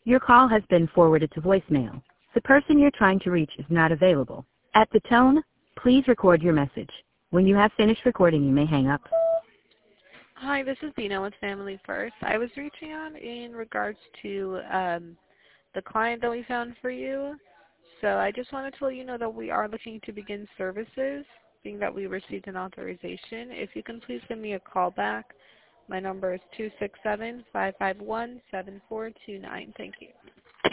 Your call has been forwarded to voicemail. The person you're trying to reach is not available. At the tone, please record your message. When you have finished recording, you may hang up. Hi, this is Dina with Family First. I was reaching out in regards to the client that we found for you. So I just wanted to let you know that we are looking to begin services, being that we received an authorization. If you can please give me a call back. My number is 267-551-7429. Thank you.